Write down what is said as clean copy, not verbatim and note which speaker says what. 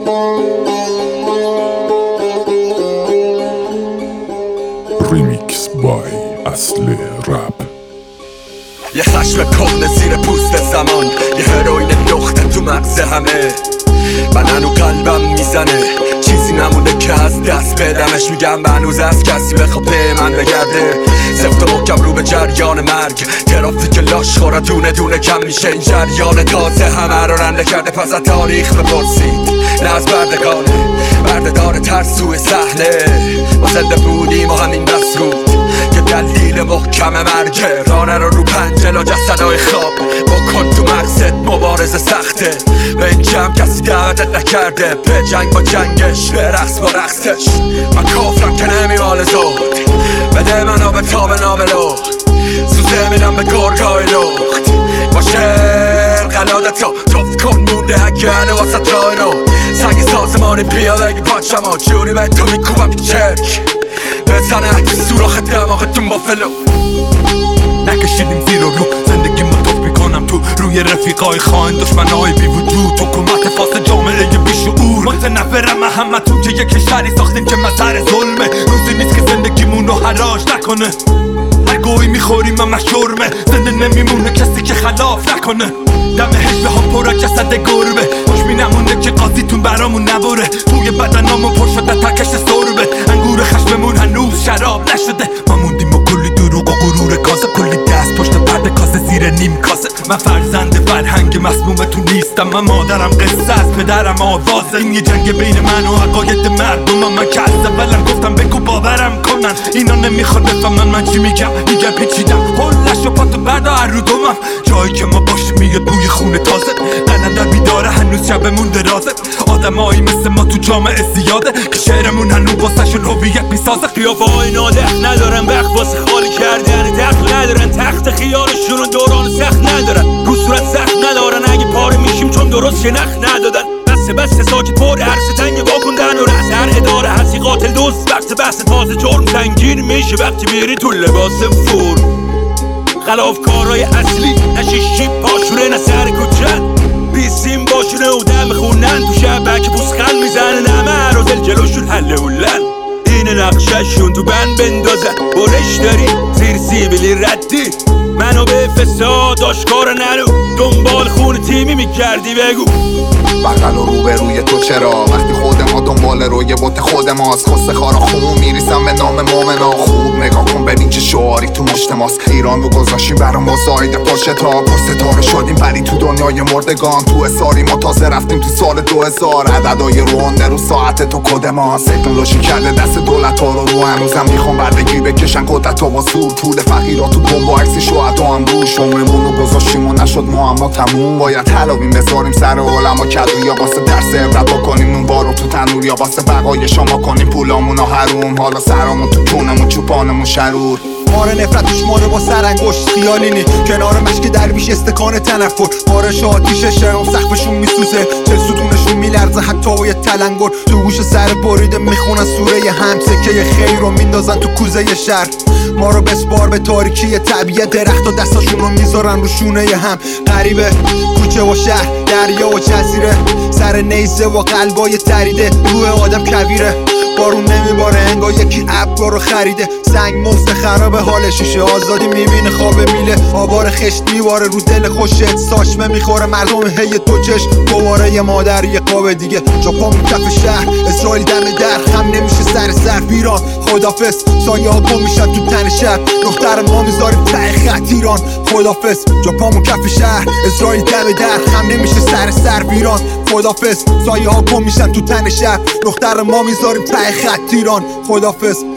Speaker 1: ریمیکس بای اصل رپ.
Speaker 2: یه خشم کهنه زیر پوست زمان، یه هروین نقطه تو مغز همه. من هنو قلبم میزنه، چیزی نمونه که از دست بدمش. میگم هنوز از کسی بخواد به من بگرده. سفت و محکم رو به جریان مرگ، ترافیک لاش خورا دونه دونه کم میشه. این جریان تازه همه رو رنده کرده. پس از تاریخ بپرسید، نه از بردگانه. بردهدار ترسوی صحنه، ما زنده بودیم و همین بس بود که دلیل محکم مرگه. رانه رو پنجل و جسدهای خواب بکن تو مغزت. مبارزه سخته، به این جمع کسی دعوتت نکرده. به جنگ با جنگش، به رقص با رقصش. من کافرم که نمیمال زود، بده منو به تاب نابلو. سوزه میدم به گرگای لخت، با شعر قلادتو توف کن مونده اگه واسه رای رو. سنگ سازمانی بیا بگی پاچم ها جوری به تو میکوبم تو چرک. بزنه اگه سوراخ دماغتون با فلو.
Speaker 3: نکشیدیم زیر و رو، زندگی ما توف میکنم تو روی رفیقای خواهن. دشمنای بی وجود، حکومت فاسد جامعه بیشعور. متنفرم همتون که یک کشوری ساختیم که مظهر ظلمه. روزی نیست که زندگیمونو حراج نکنه. هر گویی میخوریم اما شرمه، زنده نمیمونه کسی که خلاف نکنه. دم حجبه ها پر از جسد گربه، خوش می نمونه که قاضیتون برامون نبره. توی بدنامون پر شده ترکش سربه، انگور خشممون هنوز شراب نشده. ما موندیم و کلی دروغ و غرور کاسه، کلی دست پشت پرده کاسه زیر نیم کاسه. من فرزند فرهنگ مسمومتون نیستم، من مادرم قصه است پدرم آوازه. این یه جنگ بین من و عقاید مردمم. من که از اولم گفتم بگو باورم کنن، اینا نمیخواد بفهمن من چی میگم. میگم پیچیدم کلش و پاتو بردا رو دومم. جایی که ما باشیم میاد بوی خونه تازه. قلندر بیداره هنوز شبمون درازه. آدمایی مثل ما تو جامعه زیاده که شعرمون هنوز واسهشون هویت میسازه. قیافه‌های نادر ندارن، وقت واسه خالی کردن دخل ندارن. تخت خیالشون دوران سخت ندارن، رو صورت سخت ندارن. اگه پاره میشیم چون درست شنخ ندادن. بسته ساکت پر عرصه تنگ واکندن و رأس هر اداره هستی قاتل دوست. وقت بحث تازه جرم سنگین میشه وقتی میری تو لباس فور. خلافکارای اصلی نشیشی پاشونه، نه سر کچن بیسیم باشونه و دم خونن. تو شبک بوسخن میزنن، همه عرازل جلوشون حله هولن. اینه نقششون تو بند بندازن، برش داری زیر سیبیلی ردی. منو به فساد آشکار نرو، دنبال خون تیمی میکردی بگو.
Speaker 4: بغل و روبروی تو چرا وقتی خود ما دنبال روی بوت خود ماست. خسته خارا خون میریسم به نام مومنا. خوب نگاه کن ببین چه شعاری تو مشت ماست. ایران رو گذاشیم برا مزاید پرستاره شدیم پری تو دنیای مردگان. تو اصاری ما تازه رفتیم تو سال 2000. عددهای رونده رو ساعت تو کد ماست. تکنولوژی کرده دست دولت ها رو هنوزم میخوام بردگی بکشن قدرت ها با زور. پول فقیرا تو بمب و عکس شهدا هم روش. عمرمون رو گذاشتیم و نشد معما تموم. باید حلاویم بذاریم سر علما کدو، یا واسه درس عبرت بکنیم نون بارو تو تنور، یا واسه بقای شما کنیم پولامونو حروم. حالا سرامون تو کونمون چوپانمون شرور.
Speaker 5: ماره نفرتش ماره با سرانگشت خیالی نی. کنار مشک درویش استکان تنفر. بارش آتیشه شرم سقفشون میسوزه، چل ستونشون میلرزه حتی با یه تلنگر. تو گوش سر بریده میخونن سوره هم. سکه خیر رو میندازن تو کوزه شهر. ما رو بسپار به تاریکی طبیعت، درخت و دستاشون رو میذارن رو شونه هم. غریبه کوچه و شهر، دریا و جزیره، سر نیزه و قلبای تریده. روح آدم کویره، بارون نمیباره انگار یکی ابر رو خریده. سنگ مفت خراب حال شیشه، آزادی میبینه خواب میله. آوار خشت میواره رو دل خوشت، ساشمه میخوره مردم هی تو چشم. دوباره یه مادر یه قاب دیگه، جاپامون کف شهر. اسرائیل دم در خم نمیشه سر ظرف. ایران خدافظ، سایه ها گم میشن تو تن شب. دختر ما میذاریم ته خط. ایران خدافظ، جاپامون کف شهر. اسرائیل دم در خم نمیشه سر ظرف. ایران خدافظ، سایه ها گم میشن تو تن شب. دختر ما میذاریم ته خط. ایران خدافظ.